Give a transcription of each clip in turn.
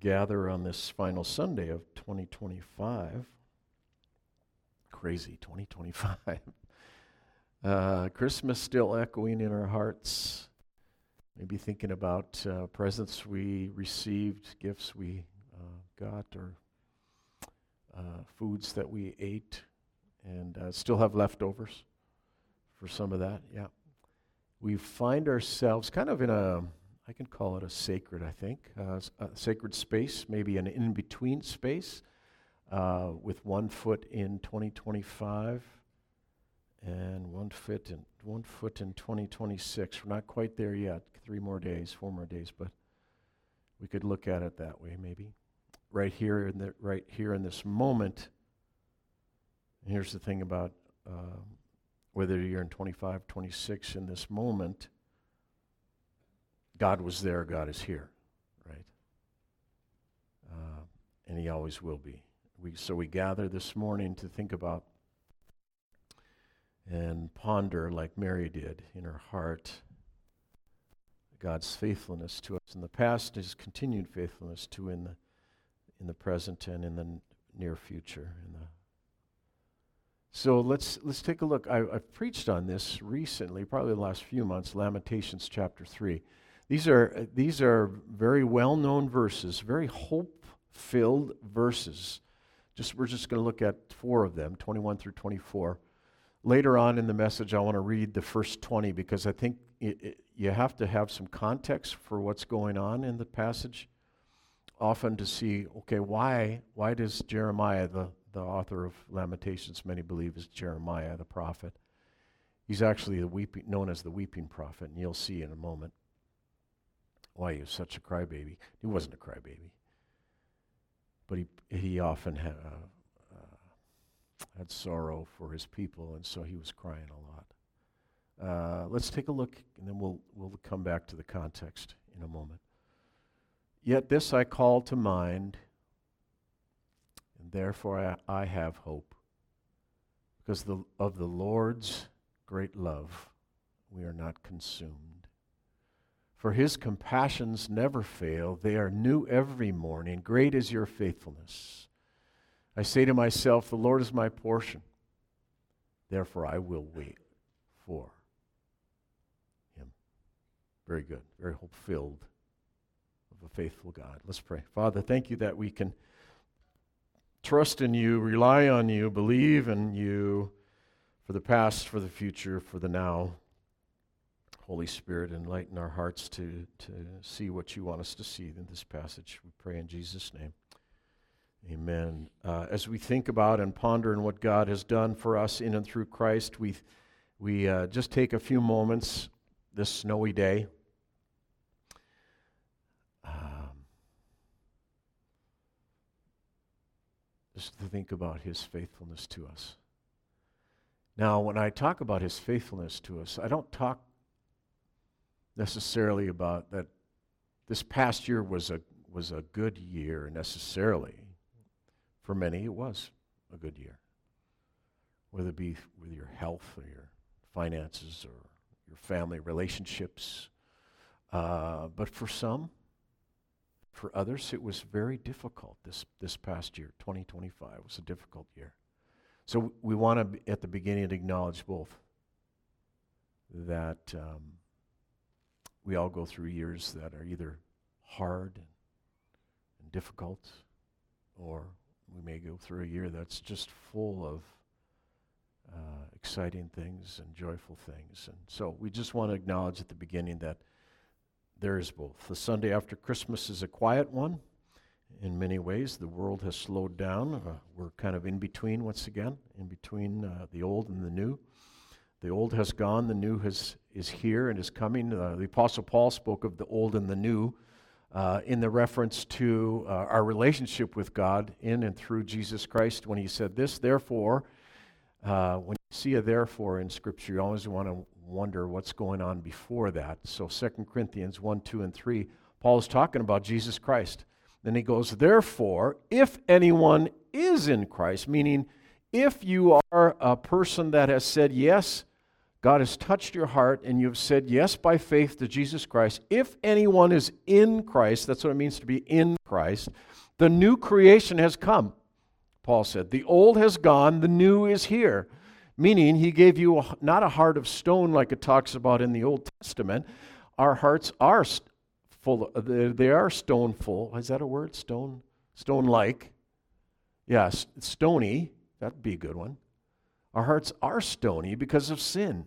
gather on this final Sunday of 2025. Crazy, 2025. Christmas still echoing in our hearts. Maybe thinking about presents we received, gifts we got, or foods that we ate, and still have leftovers for some of that. Yeah. We find ourselves kind of in I can call it a sacred, I think, a sacred space, maybe an in-between space, with one foot in 2025 and one foot in 2026. We're not quite there yet. 4 more days, but we could look at it that way, maybe. Right here in this moment. And here's the thing about whether you're in 25, 26, in this moment, God was there, God is here, right? And He always will be. So we gather this morning to think about and ponder, like Mary did in her heart, God's faithfulness to us in the past, His continued faithfulness to in the present and in the near future. So let's take a look. I've preached on this recently, probably the last few months. Lamentations chapter 3. These are very well-known verses, very hope-filled verses. We're just going to look at 4 of them, 21 through 24. Later on in the message, I want to read the first 20 because I think you have to have some context for what's going on in the passage, often to see, okay, why does Jeremiah, the author of Lamentations, many believe is Jeremiah, the prophet. He's actually known as the weeping prophet, and you'll see in a moment why he was such a crybaby. He wasn't a crybaby, but he often had sorrow for his people, and so he was crying a lot. Let's take a look, and then we'll come back to the context in a moment. Yet this I call to mind, and therefore I have hope. Because of the Lord's great love, we are not consumed. For His compassions never fail. They are new every morning. Great is your faithfulness. I say to myself, the Lord is my portion. Therefore I will wait for Him. Very good. Very hope-filled of a faithful God. Let's pray. Father, thank You that we can trust in You, rely on You, believe in You for the past, for the future, for the now. Holy Spirit, enlighten our hearts to see what You want us to see in this passage. We pray in Jesus' name. Amen. As we think about and ponder on what God has done for us in and through Christ, we just take a few moments this snowy day just to think about His faithfulness to us. Now, when I talk about His faithfulness to us, I don't talk necessarily about that this past year was a good year necessarily. For many, it was a good year, whether it be with your health or your finances or your family relationships. But for some, for others, it was very difficult. This past year, 2025, was a difficult year. So we want to, at the beginning, acknowledge both that we all go through years that are either hard and difficult, or we may go through a year that's just full of exciting things and joyful things. And so we just want to acknowledge at the beginning that there is both. The Sunday after Christmas is a quiet one. In many ways, the world has slowed down. We're kind of in between once again, in between the old and the new. The old has gone, the new is here and is coming. The Apostle Paul spoke of the old and the new in the reference to our relationship with God in and through Jesus Christ when he said this, therefore, when you see a therefore in Scripture, you always want to wonder what's going on before that. So 2 Corinthians 1, 2, and 3, Paul is talking about Jesus Christ. Then he goes, therefore, if anyone is in Christ, meaning if you are a person that has said yes God has touched your heart and you have said yes by faith to Jesus Christ. If anyone is in Christ, that's what it means to be in Christ, the new creation has come, Paul said. The old has gone, the new is here. Meaning he gave you not a heart of stone like it talks about in the Old Testament. Our hearts are full, they are stone full. Is that a word? Stone-like. Yes, stony. That'd be a good one. Our hearts are stony because of sin.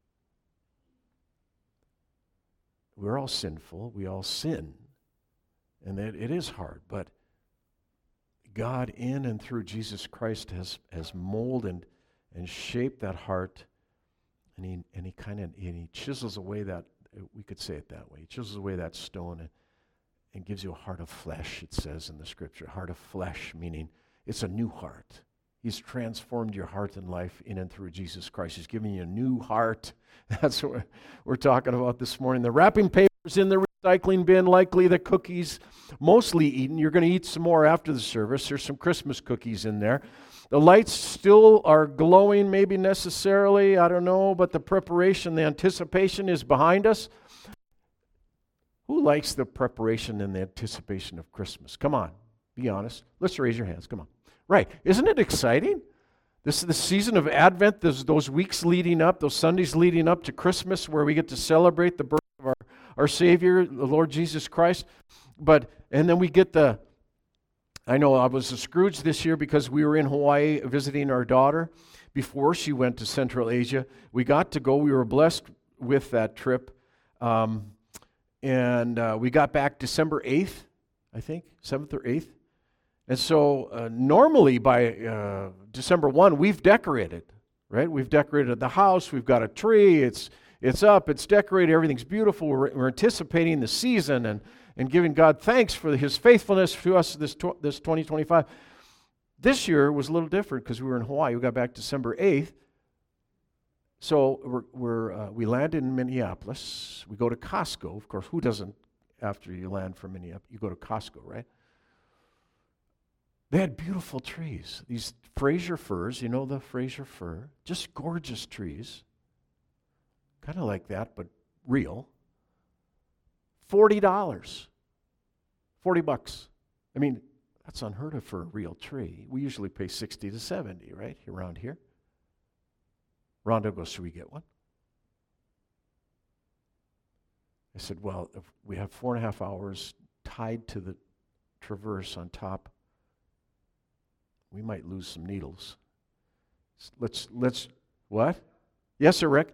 We're all sinful. We all sin. And it is hard. But God in and through Jesus Christ has molded and shaped that heart. And he chisels away that, we could say it that way. He chisels away that stone and gives you a heart of flesh, it says in the scripture. Heart of flesh, meaning it's a new heart. He's transformed your heart and life in and through Jesus Christ. He's given you a new heart. That's what we're talking about this morning. The wrapping paper's in the recycling bin, likely the cookies mostly eaten. You're going to eat some more after the service. There's some Christmas cookies in there. The lights still are glowing, maybe necessarily, I don't know, but the preparation, the anticipation is behind us. Who likes the preparation and the anticipation of Christmas? Come on, be honest. Let's raise your hands, come on. Right. Isn't it exciting? This is the season of Advent, those weeks leading up, those Sundays leading up to Christmas where we get to celebrate the birth of our Savior, the Lord Jesus Christ. And then we get I know I was a Scrooge this year because we were in Hawaii visiting our daughter before she went to Central Asia. We got to go. We were blessed with that trip. And we got back December 8th, I think, 7th or 8th. And so normally by December 1, we've decorated, right? We've decorated the house. We've got a tree. It's up. It's decorated. Everything's beautiful. We're anticipating the season and giving God thanks for His faithfulness to us this 2025. This year was a little different because we were in Hawaii. We got back December 8th. So we landed in Minneapolis. We go to Costco. Of course, who doesn't, after you land from Minneapolis, you go to Costco, right? They had beautiful trees. These Fraser firs, you know the Fraser fir? Just gorgeous trees. Kind of like that, but real. $40. $40. I mean, that's unheard of for a real tree. We usually pay $60 to $70, right, around here. Rhonda goes, should we get one? I said, well, if we have 4.5 hours tied to the traverse on top, we might lose some needles. Let's what? Yes, sir, Rick?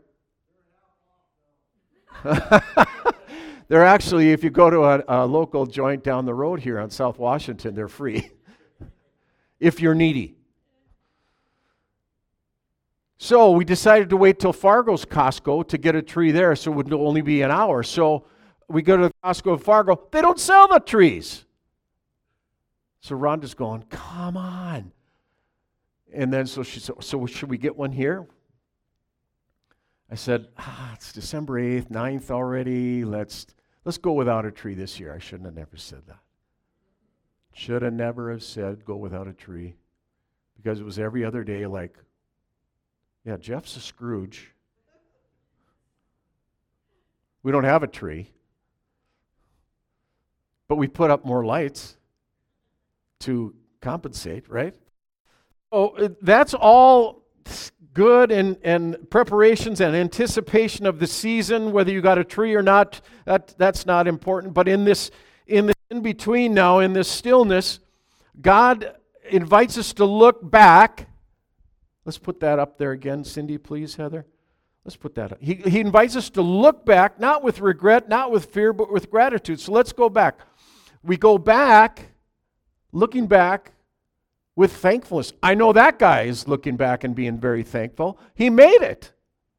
They're actually, if you go to a local joint down the road here on South Washington, they're free. If you're needy. So we decided to wait till Fargo's Costco to get a tree there, so it would only be an hour. So we go to the Costco of Fargo. They don't sell the trees. So Rhonda's going, come on. And then so she said, so should we get one here? I said, it's December 8th, 9th already. Let's go without a tree this year. I shouldn't have never said that. Should have never have said go without a tree. Because it was every other day like, yeah, Jeff's a Scrooge. We don't have a tree. But we put up more lights to compensate, right? Oh, that's all good and preparations and anticipation of the season, whether you got a tree or not, that's not important. But in between now, in this stillness, God invites us to look back. Let's put that up there again, Cindy, please, Heather. Let's put that up. He invites us to look back, not with regret, not with fear, but with gratitude. So let's go back. We go back, looking back with thankfulness. I know that guy is looking back and being very thankful. He made it.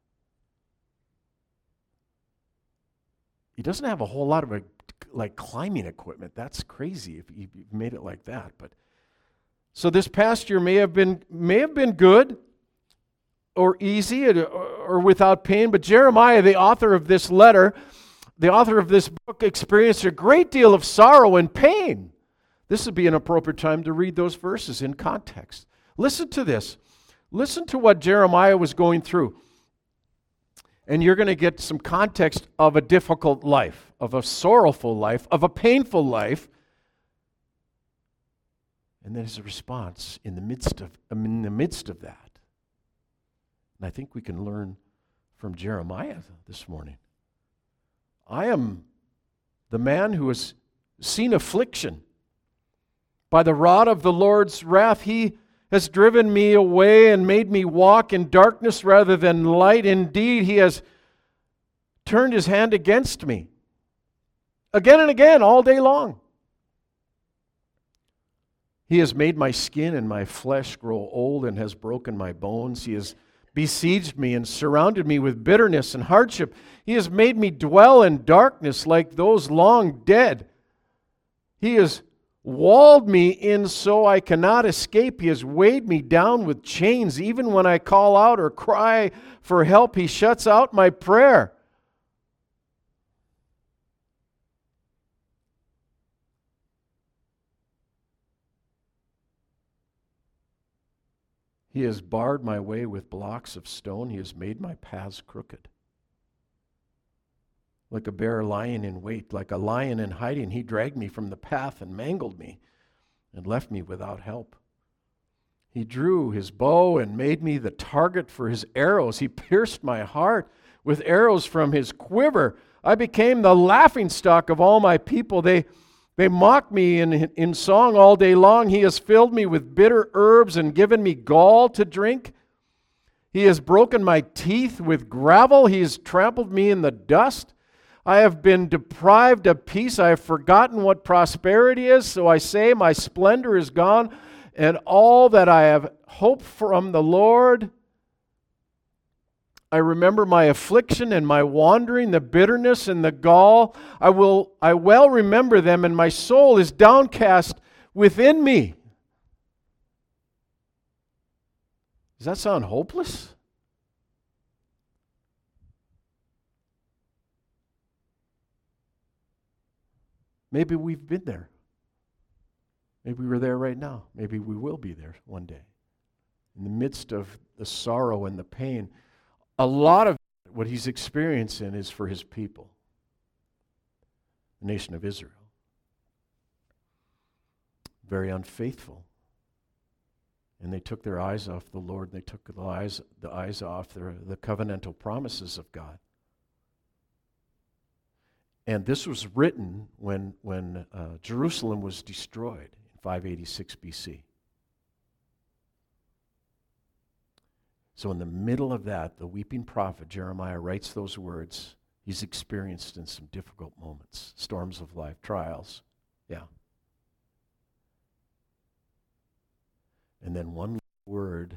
He doesn't have a whole lot of like climbing equipment. That's crazy if he made it like that. But so this past year may have been good or easy or without pain. But Jeremiah, the author of this letter, the author of this book, experienced a great deal of sorrow and pain. This would be an appropriate time to read those verses in context. Listen to this. Listen to what Jeremiah was going through. and you're going to get some context of a difficult life, of a sorrowful life, of a painful life. And then as a response in the midst of that. And I think we can learn from Jeremiah this morning. I am the man who has seen affliction. By the rod of the Lord's wrath, He has driven me away and made me walk in darkness rather than light. Indeed, He has turned His hand against me again and again all day long. He has made my skin and my flesh grow old and has broken my bones. He has besieged me and surrounded me with bitterness and hardship. He has made me dwell in darkness like those long dead. He has walled me in so I cannot escape. He has weighed me down with chains. Even when I call out or cry for help, He shuts out my prayer. He has barred my way with blocks of stone. He has made my paths crooked. Like a bear lying in wait, like a lion in hiding, He dragged me from the path and mangled me and left me without help. He drew His bow and made me the target for His arrows. He pierced my heart with arrows from His quiver. I became the laughingstock of all my people. They mock me in song all day long. He has filled me with bitter herbs and given me gall to drink. He has broken my teeth with gravel. He has trampled me in the dust. I have been deprived of peace. I have forgotten what prosperity is. So I say, my splendor is gone, and all that I have hoped from the Lord. I remember my affliction and my wandering, the bitterness and the gall. I well remember them, and my soul is downcast within me. Does that sound hopeless? Maybe we've been there. Maybe we're there right now. Maybe we will be there one day. In the midst of the sorrow and the pain, a lot of what He's experiencing is for His people, the nation of Israel. Very unfaithful. And they took their eyes off the Lord. They took the eyes off the covenantal promises of God. And this was written when Jerusalem was destroyed in 586 BC. So in the middle of that, the weeping prophet Jeremiah writes those words. He's experienced in some difficult moments, storms of life, trials. Yeah. And then one word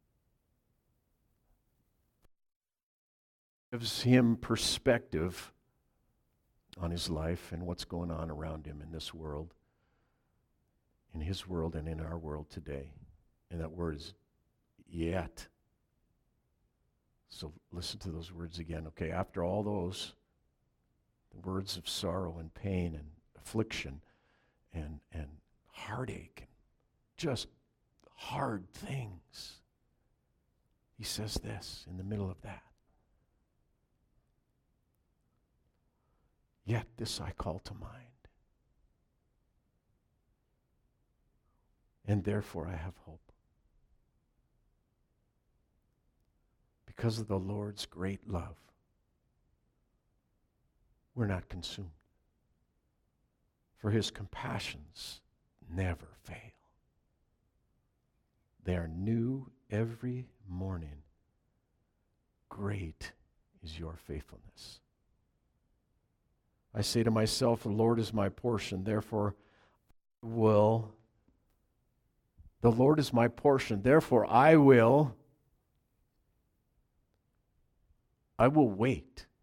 gives him perspective on his life and what's going on around him in this world, in his world and in our world today. And that word is yet. So listen to those words again. Okay, after all those words of sorrow and pain and affliction and heartache and just hard things, he says this in the middle of that. Yet this I call to mind, and therefore I have hope. Because of the Lord's great love, we're not consumed. For His compassions never fail. They are new every morning. Great is your faithfulness. I say to myself, the Lord is my portion, therefore the Lord is my portion, therefore I will wait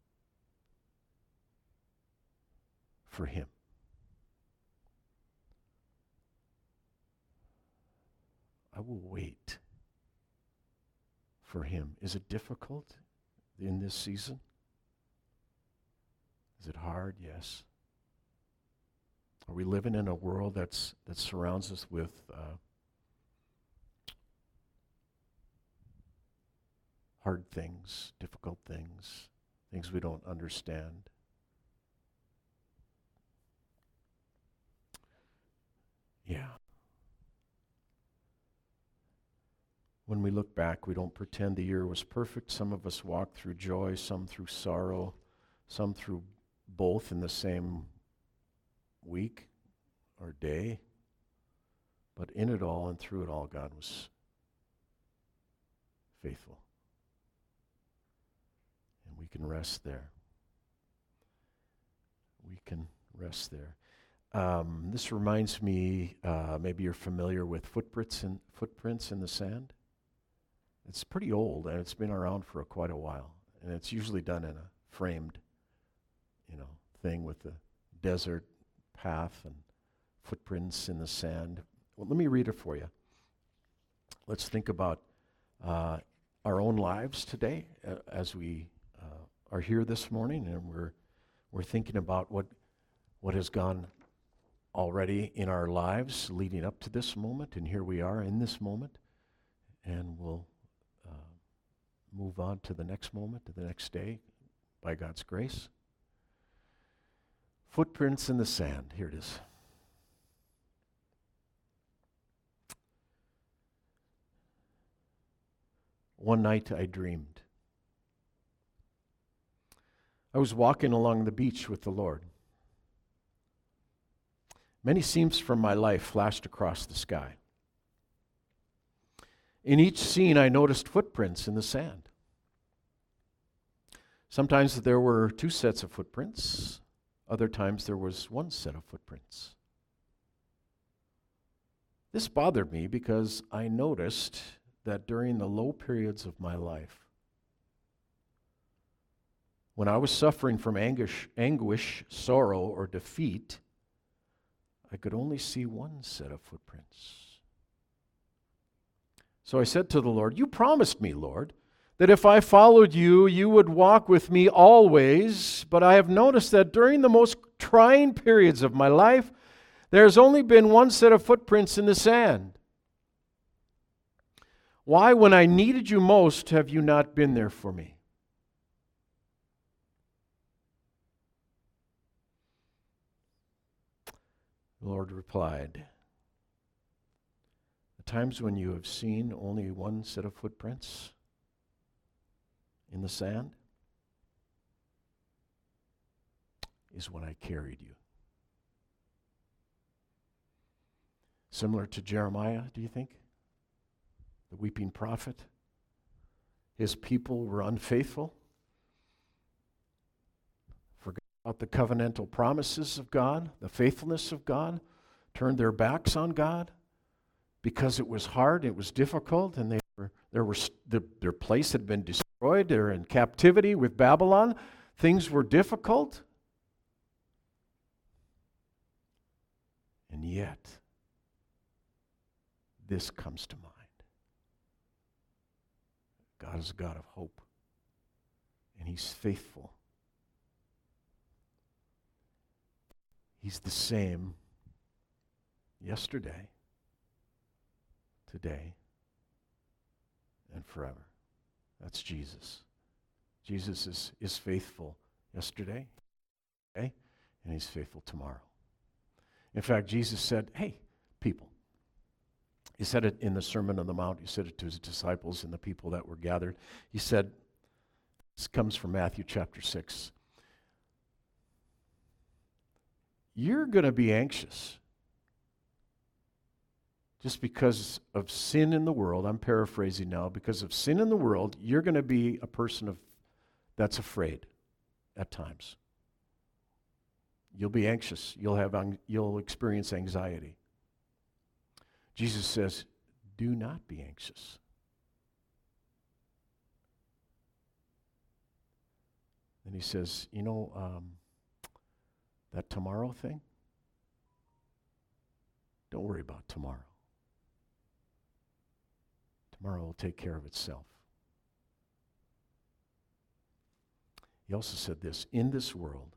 for Him. I will wait for Him. Is it difficult in this season? Is it hard? Yes. Are we living in a world that surrounds us with hard things, difficult things, things we don't understand. Yeah. When we look back, we don't pretend the year was perfect. Some of us walked through joy, some through sorrow, some through both in the same week or day. But in it all and through it all, God was faithful. And we can rest there. We can rest there. This reminds me, maybe you're familiar with footprints in the sand. It's pretty old, and it's been around for quite a while. And it's usually done in a framed, thing with a desert path and footprints in the sand. Well, let me read it for you. Let's think about our own lives today as we are here this morning, and we're thinking about what has gone already in our lives leading up to this moment, and here we are in this moment, and we'll move on to the next moment, to the next day, by God's grace. Footprints in the sand. Here it is. One night I dreamed. I was walking along the beach with the Lord. Many scenes from my life flashed across the sky. In each scene, I noticed footprints in the sand. Sometimes there were two sets of footprints. Other times there was one set of footprints. This bothered me because I noticed that during the low periods of my life, when I was suffering from anguish, sorrow, or defeat, I could only see one set of footprints. So I said to the Lord, "You promised me, Lord, that if I followed you, you would walk with me always. But I have noticed that during the most trying periods of my life, there's only been one set of footprints in the sand. Why, when I needed you most, have you not been there for me?" The Lord replied, "The times when you have seen only one set of footprints in the sand is when I carried you." Similar to Jeremiah, do you think? The weeping prophet. His people were unfaithful, forgot about the covenantal promises of God, the faithfulness of God, turned their backs on God because it was hard, it was difficult, and their place had been destroyed. They're in captivity with Babylon. Things were difficult. And yet, this comes to mind. God is a God of hope, and He's faithful. He's the same yesterday, today, and forever. That's Jesus. Jesus is faithful yesterday, today, and He's faithful tomorrow. In fact, Jesus said, "Hey, people." He said it in the Sermon on the Mount. He said it to His disciples and the people that were gathered. He said, this comes from Matthew chapter 6. You're going to be anxious just because of sin in the world. I'm paraphrasing now. Because of sin in the world, you're going to be a person that's afraid at times. You'll be anxious. You'll experience anxiety. Jesus says, "Do not be anxious." And He says, that tomorrow thing, don't worry about tomorrow. Tomorrow will take care of itself. He also said this, "In this world,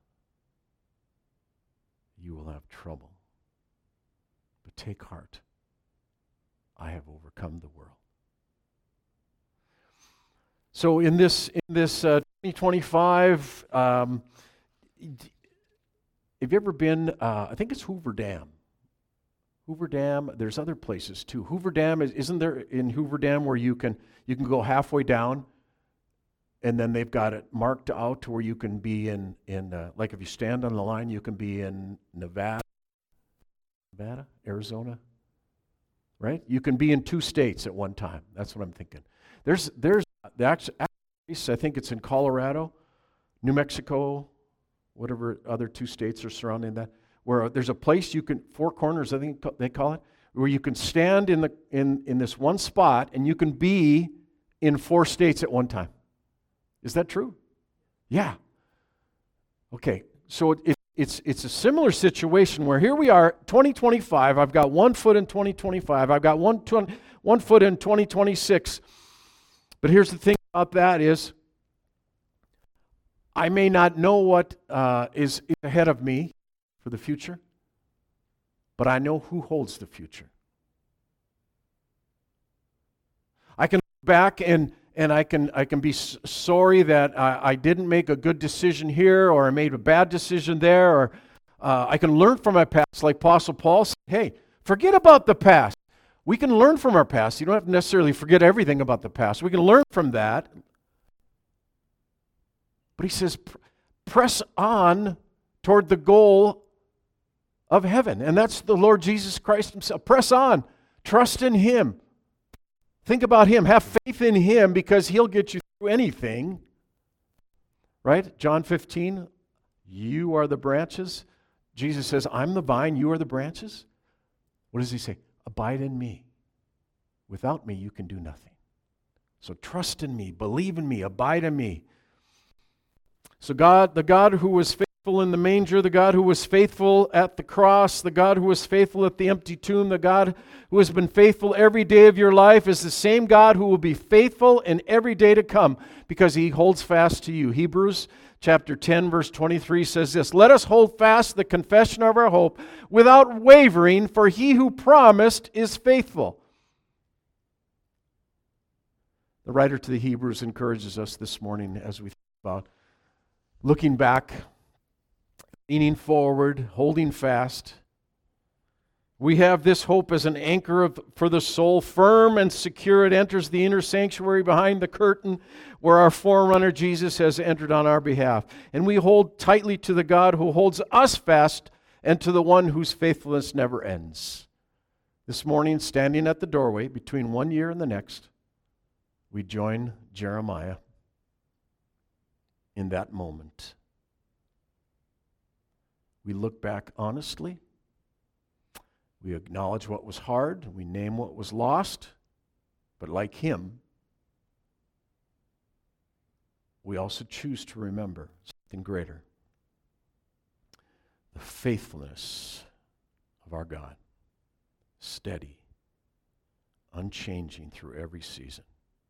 you will have trouble. But take heart. I have overcome the world." So in this 2025, have you ever been, I think it's Hoover Dam. Hoover Dam, there's other places too. Hoover Dam, isn't there in Hoover Dam where you can go halfway down and then they've got it marked out to where you can be in like if you stand on the line, you can be in Nevada, Arizona, right? You can be in 2 states at one time. That's what I'm thinking. There's the actual place, I think it's in Colorado, New Mexico, whatever other 2 states are surrounding that, where there's a place you can, 4 corners I think they call it, where you can stand in this one spot and you can be in 4 states at one time. Is that true? Yeah. Okay, so it's a similar situation where here we are, 2025, I've got 1 foot in 2025, I've got one foot in 2026. But here's the thing about that is, I may not know what is ahead of me for the future, but I know who holds the future. I can look back and I can be sorry that I didn't make a good decision here, or I made a bad decision there, or I can learn from my past, like Apostle Paul said, hey, forget about the past. We can learn from our past. You don't have to necessarily forget everything about the past. We can learn from that. But he says, press on toward the goal of heaven. And that's the Lord Jesus Christ himself. Press on. Trust in him. Think about him. Have faith in him because he'll get you through anything. Right? John 15, you are the branches. Jesus says, I'm the vine, you are the branches. What does he say? Abide in me. Without me, you can do nothing. So trust in me, believe in me, abide in me. So God, the God who was faithful in the manger, the God who was faithful at the cross, the God who was faithful at the empty tomb, the God who has been faithful every day of your life is the same God who will be faithful in every day to come because he holds fast to you. Hebrews chapter 10 verse 23 says this, let us hold fast the confession of our hope without wavering, for he who promised is faithful. The writer to the Hebrews encourages us this morning as we think about looking back, leaning forward, holding fast. We have this hope as an anchor for the soul, firm and secure. It enters the inner sanctuary behind the curtain where our forerunner Jesus has entered on our behalf. And we hold tightly to the God who holds us fast and to the one whose faithfulness never ends. This morning, standing at the doorway between one year and the next, we join Jeremiah in that moment. We look back honestly. We acknowledge what was hard. We name what was lost. But like him, we also choose to remember something greater. The faithfulness of our God. Steady, unchanging through every season.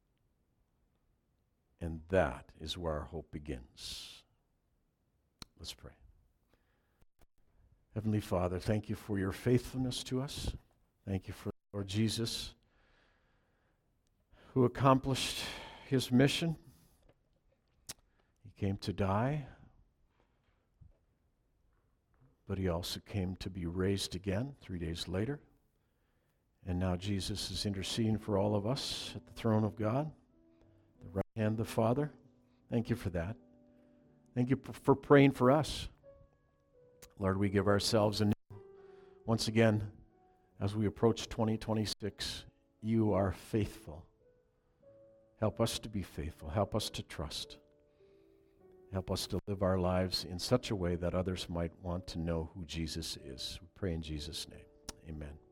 And that is where our hope begins. Let's pray. Heavenly Father, thank you for your faithfulness to us. Thank you for Lord Jesus, who accomplished his mission. He came to die, but he also came to be raised again 3 days later. And now Jesus is interceding for all of us at the throne of God, the right hand of the Father. Thank you for that. Thank you for praying for us. Lord, we give ourselves anew. Once again, as we approach 2026, you are faithful. Help us to be faithful. Help us to trust. Help us to live our lives in such a way that others might want to know who Jesus is. We pray in Jesus' name. Amen.